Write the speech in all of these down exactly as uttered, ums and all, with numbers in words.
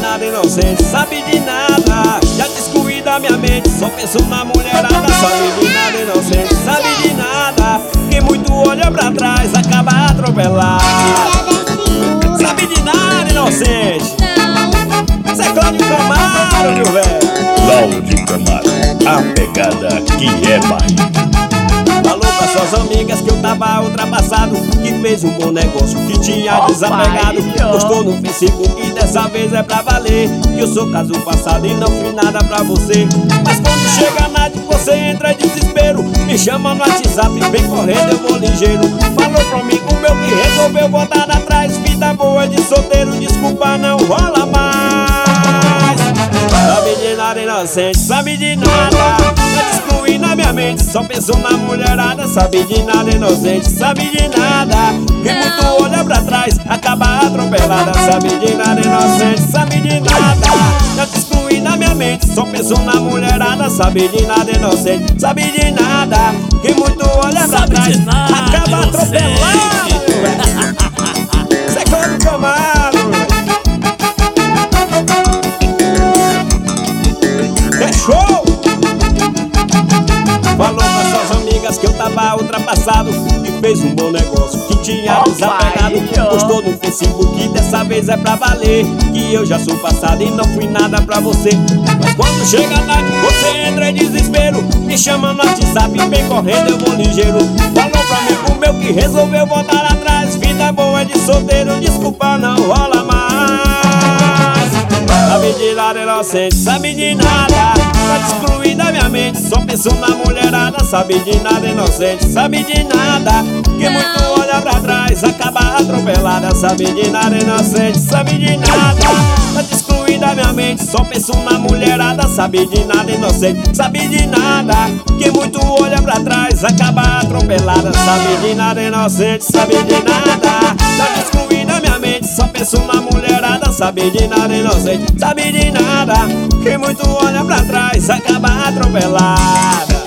nada inocente, sabe de nada. Já excluí da minha mente, só penso na mulherada. Sabe de nada inocente, sabe de nada. Quem muito olha pra trás acaba atropelado. Sabe de nada inocente. Cê é Cláudio Camargo, meu velho. Cláudio Camargo, a pegada que é Bahia. Falou pra suas amigas que eu tava ultrapassado, que fez um bom negócio, que tinha desapegado. Postou no Facebook e dessa vez é pra valer, que eu sou caso passado e não fui nada pra você. Mas quando chega a night você entra em desespero, me chama no WhatsApp, vem correndo, eu vou ligeiro. Falou pro amigo meu que resolveu voltar atrás. Vida boa de solteiro, desculpa, não rola mais. Sabe de nada inocente, sabe de nada. Já excluí na minha mente, só penso na mulherada. Sabe de nada inocente, sabe de nada. Quem muito olha pra trás acaba atropelada. Sabe de nada inocente, sabe de nada. Já excluí na minha mente, só penso na mulherada. Sabe de nada inocente, sabe de nada. Quem muito olha pra trás acaba atropelada. Cê é Cláudio Camargo. É show! Falou pra suas amigas que eu tava ultrapassado, que fez um bom negócio, que tinha desapegado. Postou no Facebook, dessa vez é pra valer, que eu já sou passado e não fui nada pra você. Mas quando chega a night, você entra em desespero, me chama no WhatsApp, vem correndo, eu vou ligeiro. Falou pra amigo meu que resolveu voltar atrás. Vida boa de solteiro, desculpa, não rola mais. Sabe de nada inocente, sabe de nada. Já excluí da minha mente, só penso na mulherada. Sabe de nada inocente, sabe de nada. Quem muito olha pra trás acaba atropelada. Sabe de nada inocente, sabe de nada. Já excluí da minha mente, só penso na mulherada. Sabe de nada inocente, sabe de nada. Quem muito olha pra trás acaba atropelada. Sabe de nada inocente, sabe de nada. Já excluí da minha mente, só penso na mulherada. Sabe de nada inocente, sabe de nada. Quem muito olha pra trás acaba atropelada.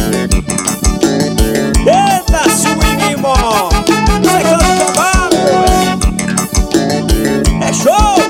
Eita, swing, irmão! Cê é Cláudio Camargo. É show!